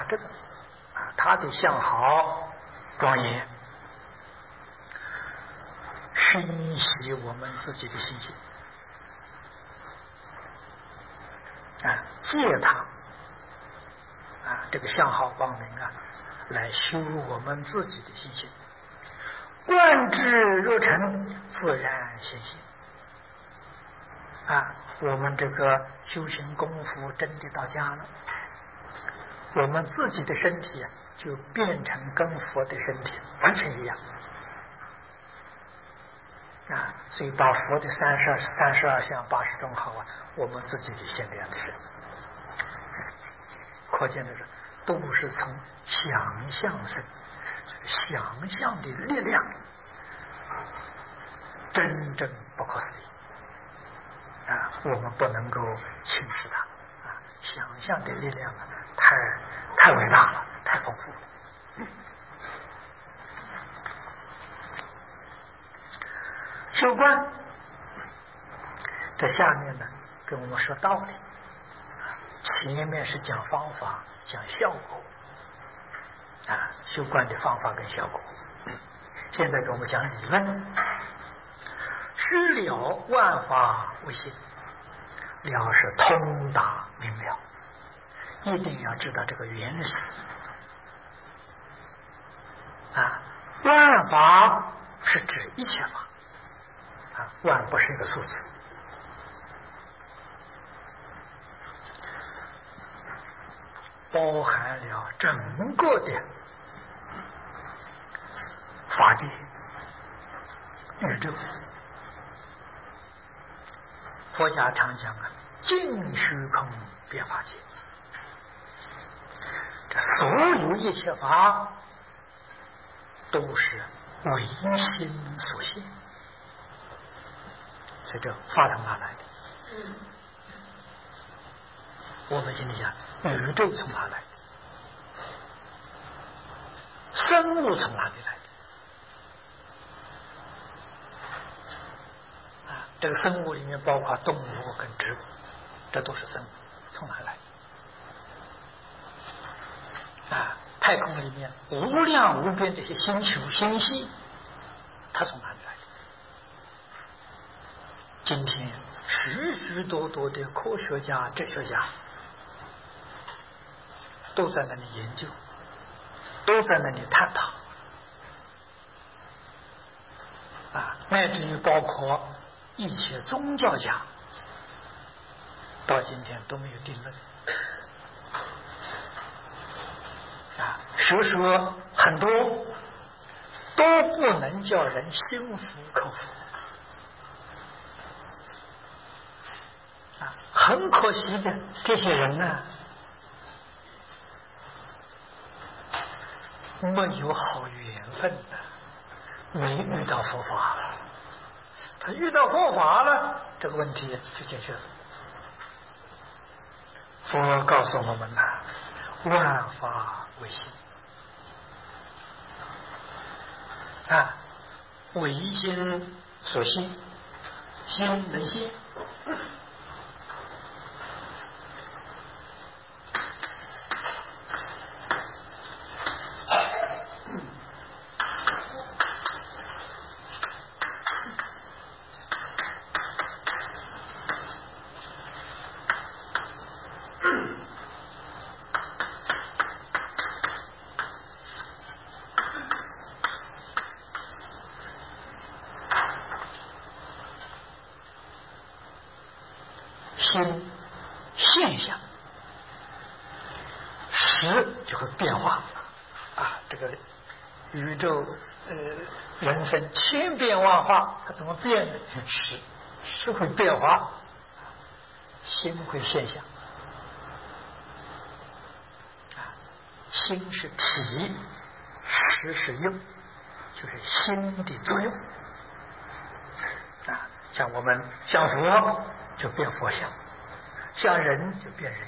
着的啊，他的相好庄严，深习我们自己的心性啊，借他啊这个相好光明啊，来修我们自己的心性。观之若成，自然现行啊！我们这个修行功夫真的到家了，我们自己的身体啊，就变成跟佛的身体完全一样啊！所以把佛的32相80种好啊，我们自己就现这样的身，可见的是都是从想象生。想象的力量真正不可思议啊！我们不能够轻视它啊！想象的力量啊，太伟大了，太丰富了。修观在下面呢，跟我们说道理，前面是讲方法，讲效果。啊，修观的方法跟效果，现在给我们讲理论。知了万法无心，了是通达明了，一定要知道这个原理啊。万法是指一切法啊，万不是一个数字，包含了整个的法界、宇宙。佛家常讲啊，尽虚空变法界，这所有一切法都是唯心所现，所以这法从哪来的？我们今天讲宇宙从哪来的？生物从哪里来的？啊，这个生物里面包括动物跟植物，这都是生物，从哪来的？啊，太空里面无量无边这些星球星系，它从哪里来的？今天许许多多的科学家、哲学家都在那里研究，都在那里探讨啊，乃至于包括一切宗教家，到今天都没有定论啊，所以说很多都不能叫人心服口服啊，很可惜的，这些人呢，没有好缘分的，没遇到佛法了。他遇到佛法了，这个问题就解决了。佛告诉我们呐，万法唯心啊，唯心所现，心能现。心现象，识就会变化啊！这个宇宙人生千变万化，它怎么变呢？识会变化，心会现象啊！心是体，识是用，就是心的作用啊！像我们像佛就变佛相，像人就变人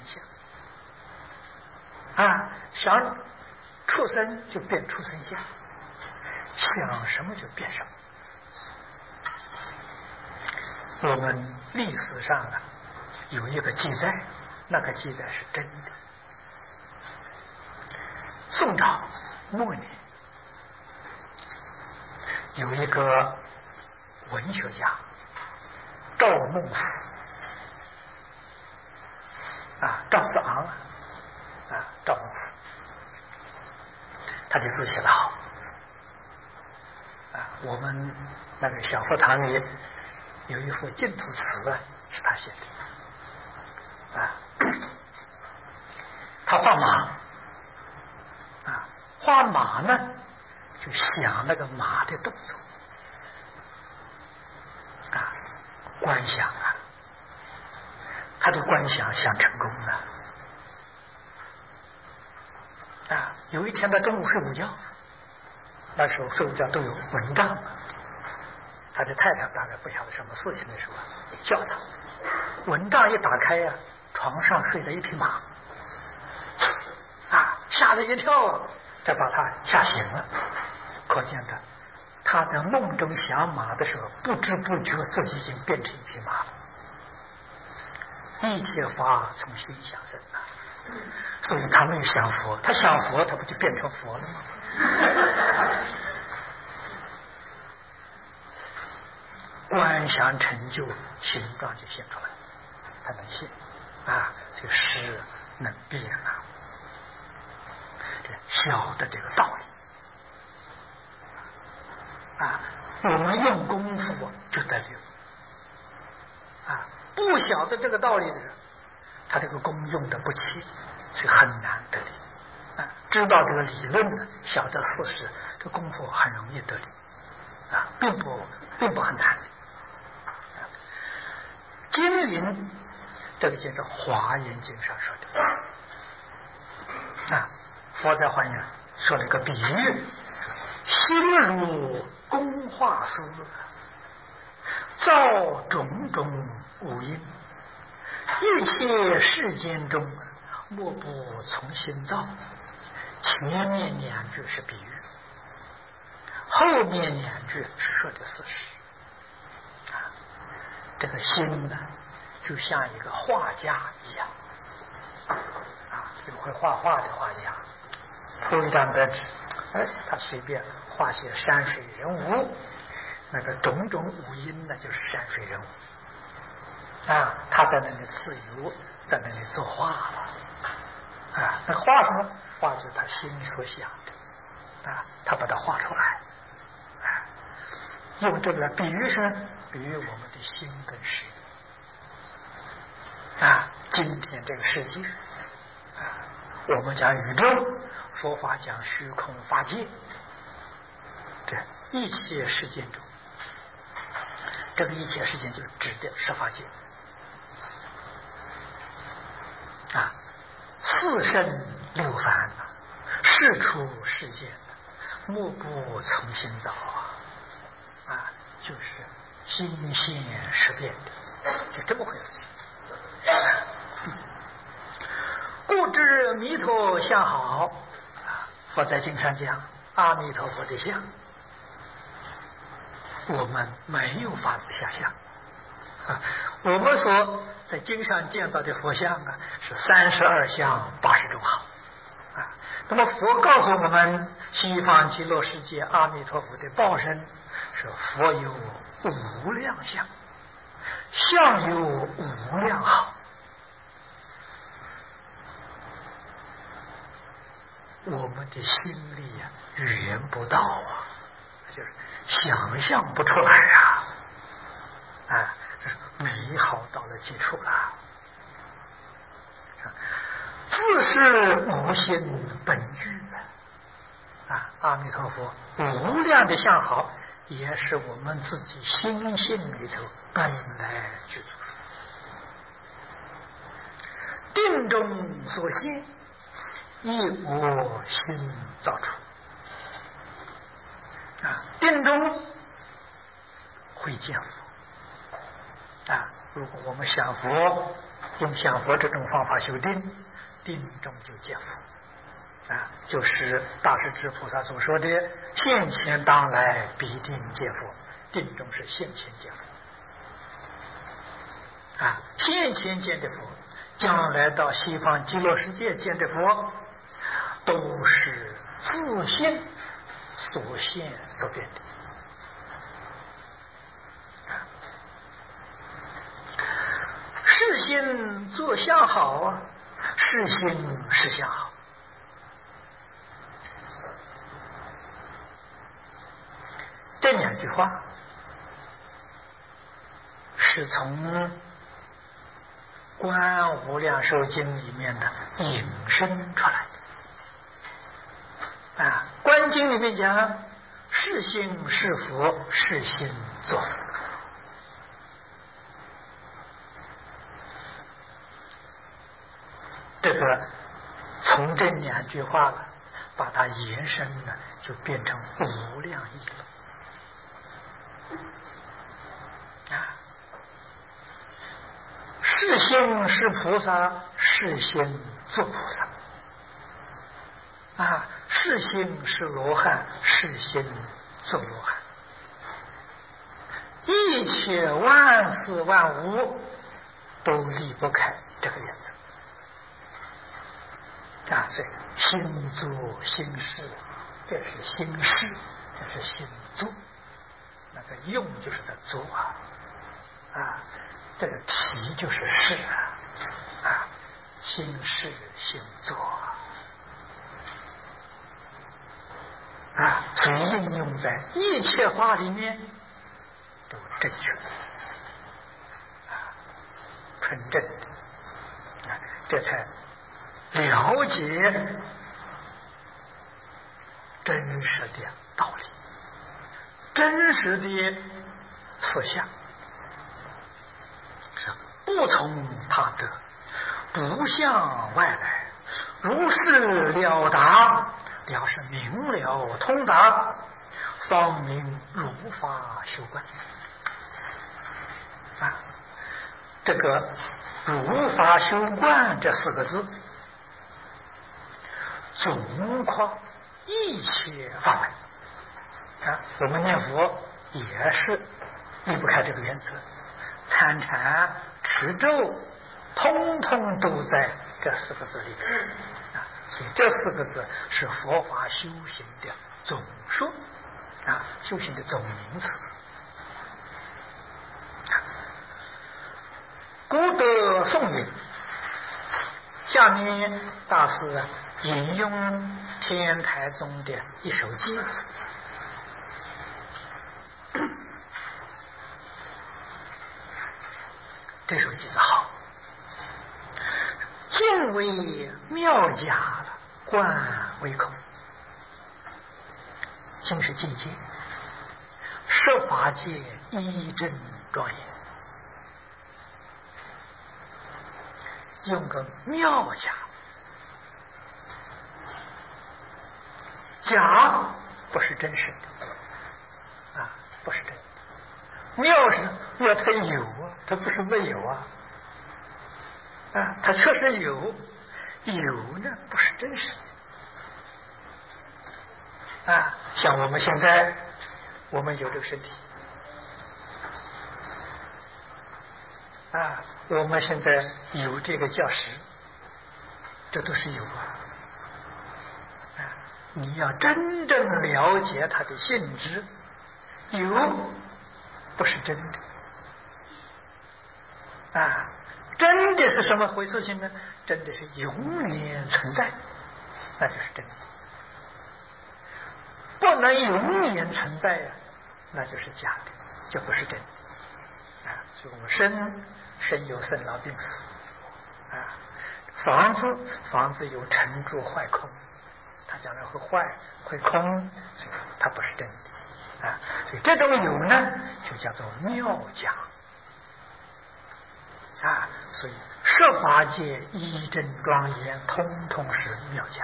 相啊，想畜生就变畜生相，想什么就变什么。我们历史上啊有一个记载，那个记载是真的。 宋朝末年，有一个文学家赵孟頫赵子昂赵孟頫，他的字写得好我们那个小佛堂里有一幅净土词是他写的他画马画马呢就想那个马的动作观想他的观想想成功了有一天他中午睡午觉，那时候睡午觉都有蚊帐他的太太大概不晓得什么事情的时候叫他，蚊帐一打开床上睡着一匹马吓了一跳再把他吓醒了，可见的他在梦中想马的时候不知不觉自己已经变成一匹马了，一切法从心想生所以他没有想佛，他想佛他不就变成佛了吗？观想成就，形状就现出来，他能现这个识能变晓得这个道理我们用功夫就得力不晓得这个道理的人，他这个功用的不齐，是很难得力知道这个理论呢，晓得事实，这功夫很容易得力并不很难经云这个就是华严经上说的佛在华严说了一个比喻，心如工画书，造种种五阴，一切世间中莫不从心造。前面两句是比喻，后面两句是说的事实这个心呢就像一个画家一样一个会画画的画家铺一张白纸他随便画些山水人物，那个种种五音呢就是山水人物他在那里自由在那里作画了那画什么？画是他心里所想的他把它画出来用这个比喻是比喻我们的心跟识今天这个世界我们讲宇宙，佛法讲虚空法界，这一切世界中，这个一切世界就指的是法界四圣六凡世出世间莫不从心造就是心现识变的，就这么回事故知弥陀相好佛在经上讲阿弥陀佛的相我们没有法子想象我们所在经上见到的佛像是32相80种好那么佛告诉我们西方极乐世界阿弥陀佛的报身是佛有无量相，相有无量好，我们的心里语言不到就是想象不出来这是美好到了极处了自是无心本具阿弥陀佛无量的相好也是我们自己心性里头本来具足定中所现亦我心造出定中会见佛如果我们想佛用想佛这种方法修定，定中就见佛就是大势至菩萨所说的现前当来必定见佛，定中是现前见佛现前见的佛将来到西方极乐世界见的佛都是现所变的。世心做相好啊，世心是相好。这两句话是从《观无量寿经》里面的引申出来的。啊，《观经》里面讲，是心是佛，是心作佛。这个从这两句话把它延伸了，就变成无量义了。是心是菩萨，是心做菩萨。啊，是心是罗汉，是心做罗汉。一切万事万物都离不开这个原则。啊，所以心作心事，这是心事，这是心作。那个用就是在做啊，这个题就是事啊，心事心作啊，所以应用在一切话里面都正确纯正的这才了解真实的道理，真实的实相，是不从他得，不向外来，如是了达，了是明了通达，方明如法修观啊。这个如法修观这四个字总括一切法门啊，我们念佛也是离不开这个原则，参禅持咒通通都在这四个字里边啊，所以这四个字是佛法修行的总数啊，修行的总名词。古德颂云，下面大师引用天台宗的一首偈子，这首偈子好，静为妙假，观为空。静是境界，设法界一真庄严，用个妙假，假不是真实的啊，不是真的。妙是妙，它有啊，它不是没有啊，它确实有，有呢不是真实的啊。像我们现在，我们有这个身体啊，我们现在有这个教室，这都是有啊。你要真正了解它的性质，有不是真的啊，真的是什么回事情呢？真的是永远存在，那就是真的。不能永远存在呀，那就是假的，就不是真的啊。所以我们生有生老病死啊，房子有成住坏空，它将来会坏会空，它不是真的啊。所以这种有呢，就叫做妙假啊。所以设法界一真庄严，通通是妙假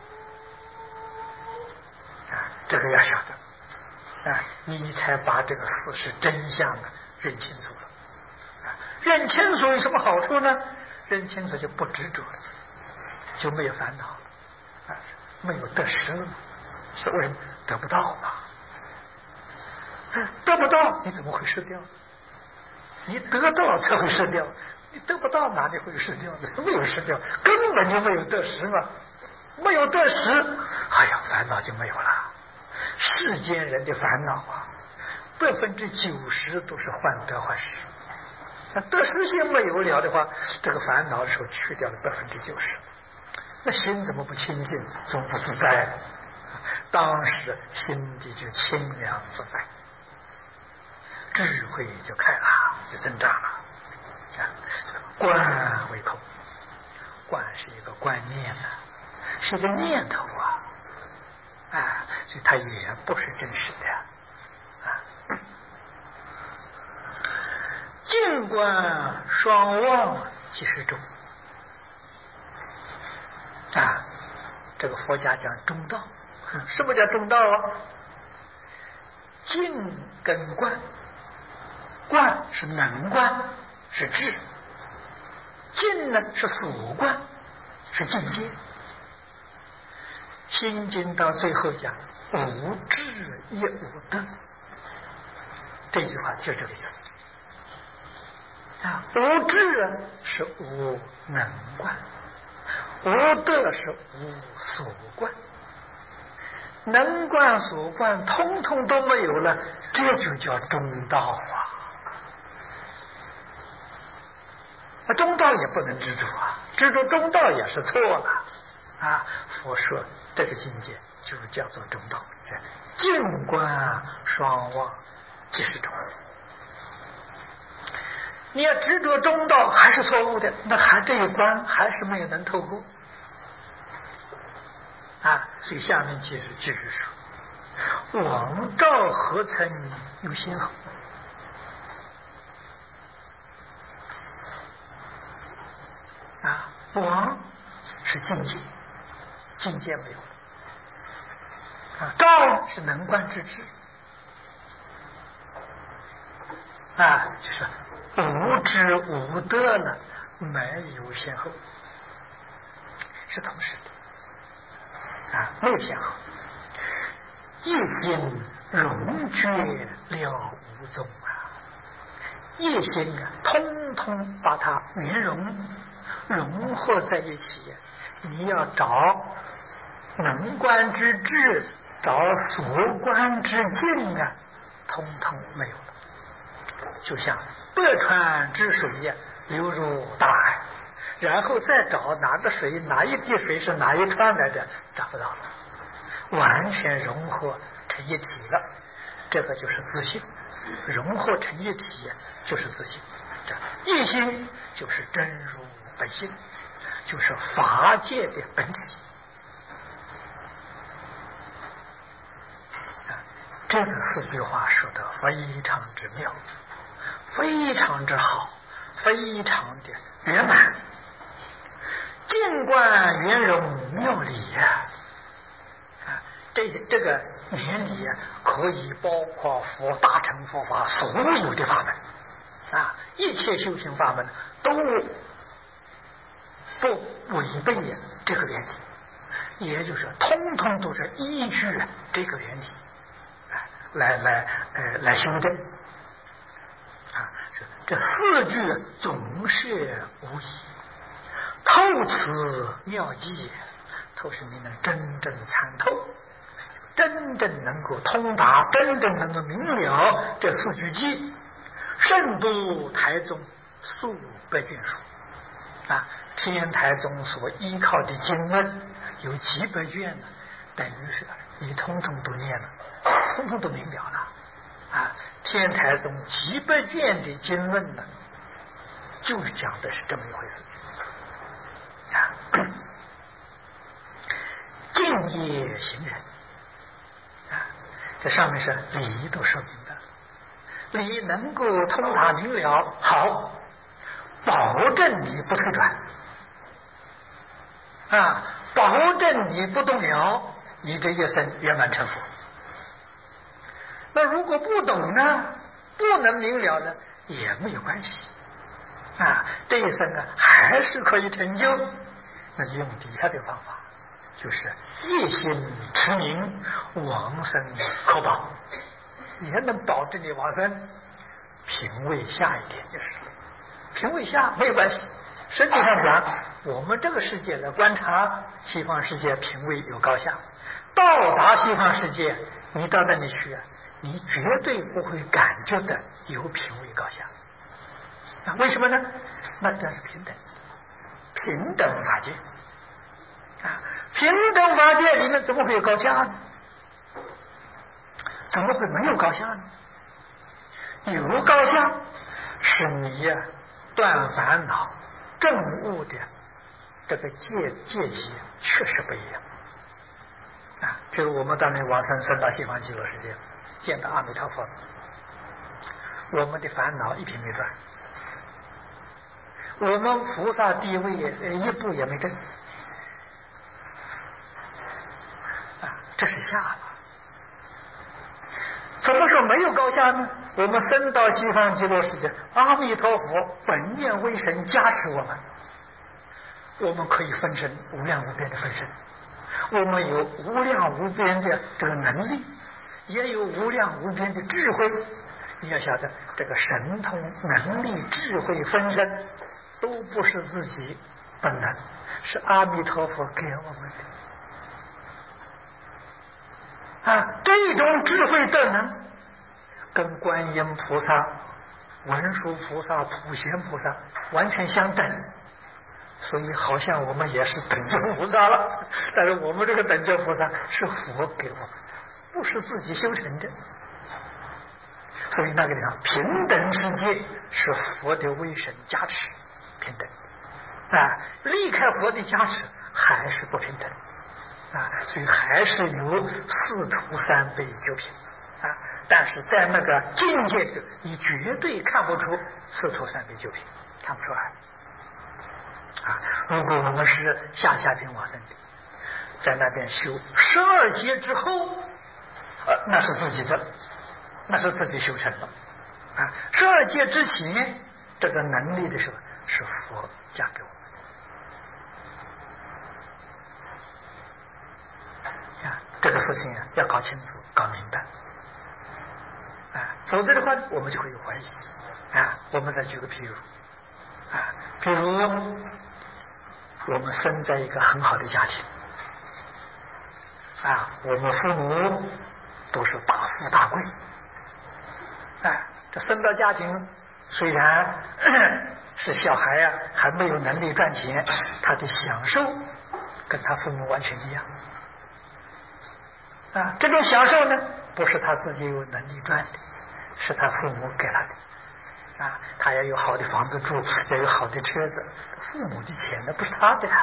啊。这个要晓得啊，你才把这个事实真相认清楚了啊。认清楚有什么好处呢？认清楚就不执着了，就没有烦恼啊，没有得失了。是为什么？得不到嘛。得不到你怎么会失掉？你得到才会失掉，你得不到哪里会失掉呢？没有失掉，根本就没有得失嘛。没有得失，哎呀，烦恼就没有了， 世间人的烦恼啊，90%都是患得患失。那得失心没有了的话，这个烦恼的时候去掉了90%，那心怎么不清净，总不自在了？当时心地就清凉自在，智慧就开朗，就增长了。观为空，观是一个观念呢，是一个念头啊，所以它也不是真实的啊。静观双忘即是中啊，这个佛家讲中道。什么叫中道啊？静跟观，观是能观，是智；静呢是所观，是境界。心经到最后讲无智亦无得，这句话就这个意思啊。无智是无能观，无得是无所观。能观所观通通都没有了，这就叫中道啊！中道也不能执着啊，执着中道也是错了啊！佛说这个境界就叫做中道，静观双忘即是中。你要执着中道还是错误的，那还这一关还是没有能透过啊！所以下面继续说，往照何曾有先后啊？往是境界，境界没有啊。照是能观之智啊，就是无知无得呢，没有先后，是同时的啊，没有先后。一心融绝了无踪啊，一心啊，通通把它圆融合在一起。你要找能观之智，找所观之境啊，通通没有了。就像百川之水呀，流入大海，然后再找哪个水，哪一滴水是哪一川来的，找不到了。完全融合成一体了，这个就是自性。融合成一体就是自性，这一心就是真如本性，就是法界的本体啊。这个4句话说得非常之妙，非常之好，非常的圆满。静观圆融妙理呀！这个原理可以包括佛大乘佛法所有的法门啊，一切修行法门都不违背这个原理，也就是通通都是依据这个原理来修正啊。这4句总是无疑，透此妙义，透是你能真正参透，真正能够通达，真正能够明了这4句偈，胜读台宗数百卷书啊！天台宗所依靠的经文有几百卷呢，等于是你通通都念了，通通都明了了啊！天台宗几百卷的经文呢，就讲的是这么一回事啊！敬业行人。这上面是理都说明的，理能够通达明了，好，保证你不退转啊，保证你不动摇，你这一生圆满成佛。那如果不懂呢，不能明了呢，也没有关系啊，这一生呢还是可以成就。那就用底下的方法，就是一心持名，往生可保，也能保证你往生。品位下一点就是，品位下没有关系，实际上讲我们这个世界来观察西方世界品位有高下，到达西方世界，你到那里去你绝对不会感觉到有品位高下。为什么呢？那叫是平等，平等法界平等法界里面怎么会有高下呢？怎么会没有高下呢？有高下是你断烦恼证悟的这个界限确实不一样就是我们当年往生升到西方极乐世界，见到阿弥陀佛，我们的烦恼一品没断，我们菩萨地位一步也没登这是下了。怎么说没有高下呢？我们升到西方极乐世界，阿弥陀佛本愿威神加持我们可以分身，无量无边的分身，我们有无量无边的这个能力，也有无量无边的智慧。你要晓得，这个神通能力智慧分身都不是自己本能，是阿弥陀佛给我们的这种智慧的能跟观音菩萨、文殊菩萨、普贤菩萨完全相等，所以好像我们也是等觉菩萨了，但是我们这个等觉菩萨是佛给我们，不是自己修成的。所以那个地方平等世界是佛的威神加持平等离开佛的加持还是不平等所以还是有四土三辈九品但是在那个境界里你绝对看不出四土三辈九品，看不出来如果我们是下品往生的，在那边修12劫之后那是自己的，那是自己修成了12劫之前这个能力的时候是佛加给我们这个事情要搞清楚搞明白否则的话我们就会有怀疑我们再举个譬如譬如我们生在一个很好的家庭我们父母都是大富大贵这生到家庭虽然是小孩还没有能力赚钱，他的享受跟他父母完全一样这种享受呢不是他自己有能力赚的，是他父母给他的他要有好的房子住，要有好的车子，父母的钱那不是他的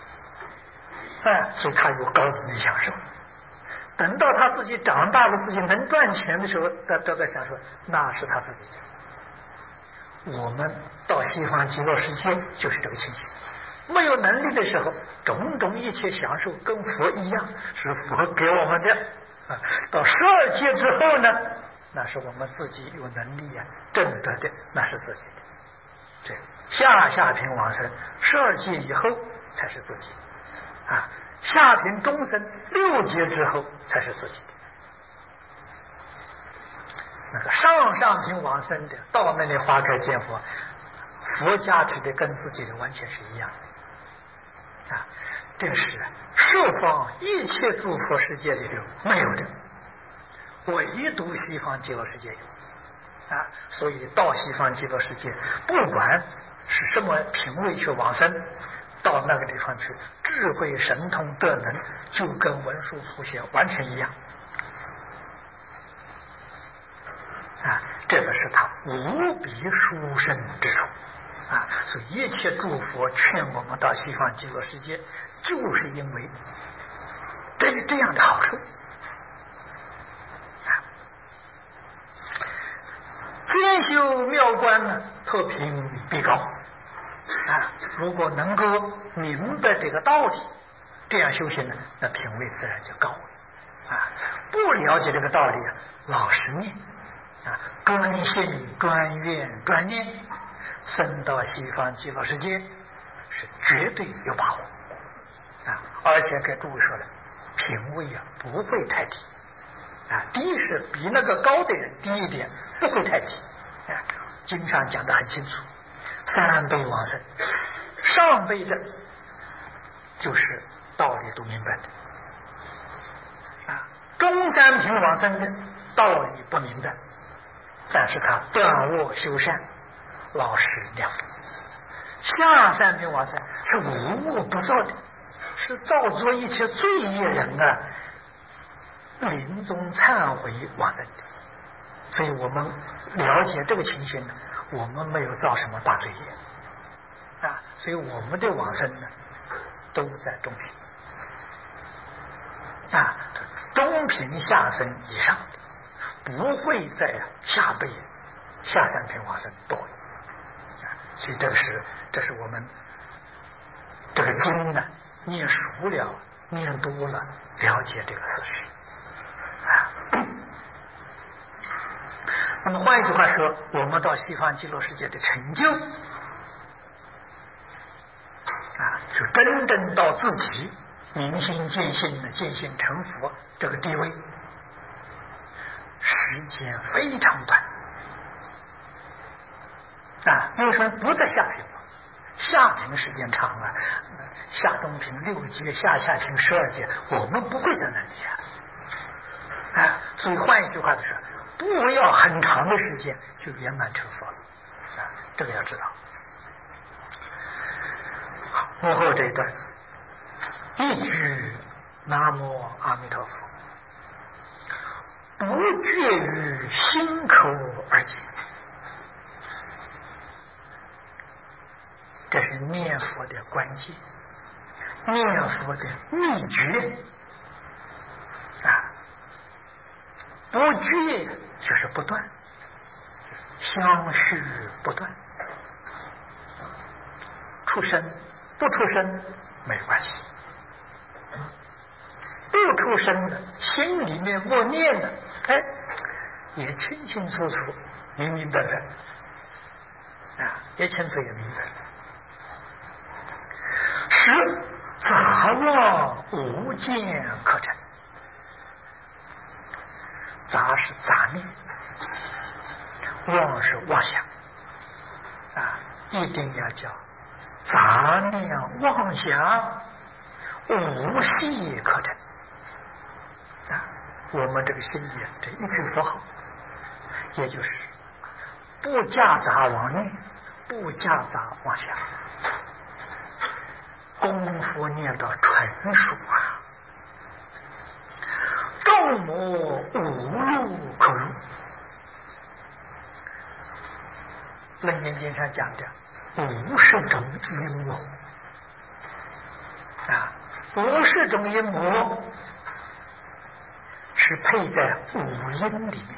所以他有高等的享受。等到他自己长大了，自己能赚钱的时候，他都在享受，那是他自己的。我们到西方极乐世界就是这个情形，没有能力的时候，种种一切享受跟佛一样，是佛给我们的到12劫之后呢，那是我们自己有能力挣得的，那是自己的。这下品往生12劫以后才是自己下品终身6劫之后才是自己的。那个上品往生的到那里花开见佛，佛加持的跟自己的完全是一样的这是十方一切诸佛世界里头没有的，唯独西方极乐世界有所以到西方极乐世界，不管是什么品位去往生，到那个地方去，智慧神通德能就跟文殊普贤完全一样这个是他无比殊胜之处所以一切诸佛劝我们到西方极乐世界，就是因为这样的好处天修妙观呢，特评必高如果能够明白这个道理，这样修行呢，那品位自然就高了不了解这个道理老实念专心专愿专念，升到西方极乐世界是绝对有把握而且给诸位说了，品位不会太低低是比那个高的人低一点，不会太低经上讲得很清楚，3辈往生，上辈的就是道理都明白的啊。中三品往生的道理不明白，但是他断恶修善，老实良知。下三品往生是无恶不造的，是造作一切罪业人啊，临终忏悔往生的。所以我们了解这个情形呢，我们没有造什么大罪业啊，所以我们的往生呢都在中品啊，中品下生以上的不会在下辈下三品往生多啊，所以这是我们这个经呢念熟了念多了了解这个事实啊。那么换一句话说，我们到西方极乐世界的成就啊，就真正到自己明心见性的见性成佛这个地位，时间非常短啊。为什么不在下品吗？下品时间长啊，下中品6阶，下品12阶，我们不会在那里啊。所以换一句话的说，不要很长的时间就圆满成佛了啊，这个要知道。幕后这一段，一句南无阿弥陀佛，不绝于心口而起，这是念佛的关键，念佛的秘诀啊。不绝就是不断，相续不断，出生不出生没关系，不出生的心里面默念的，也清清楚楚明明白白啊，也清楚也明白，使杂妄无见可成。杂是杂念，妄是妄想啊，一定要叫杂念妄想无隙可成啊。我们这个心里这一句佛号，也就是不夹杂妄念，不夹杂妄想，功夫念到纯熟啊，众魔无路可入。楞严经上讲的50种阴谋啊，50种阴谋是配在五阴里面，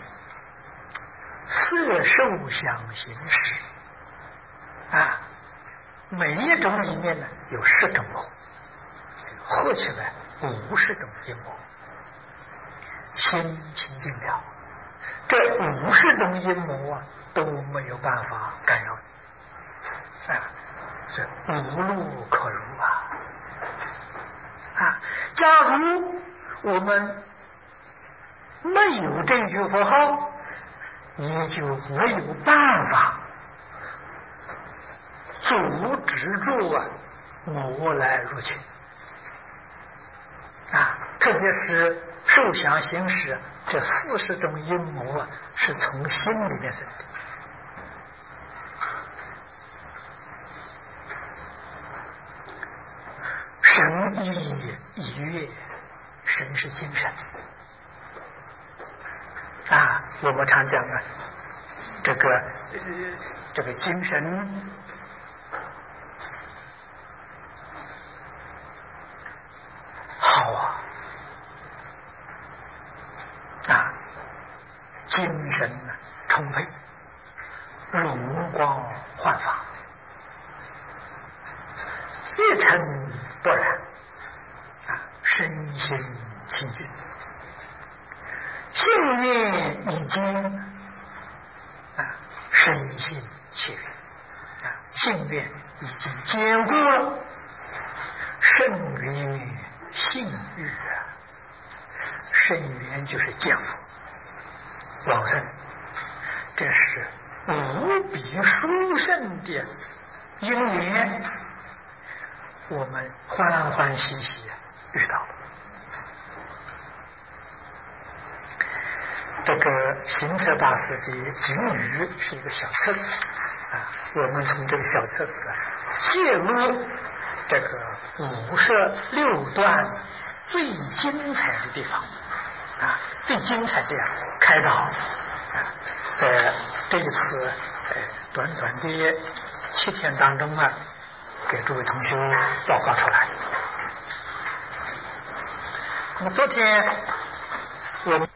色受想行识啊，每一种里面呢有10种谋，合起来50种阴谋。心清净了，这50种阴谋啊都没有办法干扰你啊，是无路可入啊！假如我们没有这句佛号，你就没有办法阻止住魔来入侵啊，特别是受想行识这40种阴谋啊，是从心里面生的。神意已悦，神是精神啊。我们常讲啊，这个精神好啊，精神充沛，容光焕发，一尘不染啊，身心清净，信念已经啊，身心契悦啊，信愿已经坚固了，圣于信誉啊，圣缘就是见佛往生，这是无比殊胜的因缘， 我们欢欢喜喜遇到了。这个行者大师的警语是一个小册子啊，我们从这个小册子介入这个56段最精彩的地方啊，最精彩的开导啊，在这一次短短的7天当中啊，给诸位同学报告出来。那么昨天我们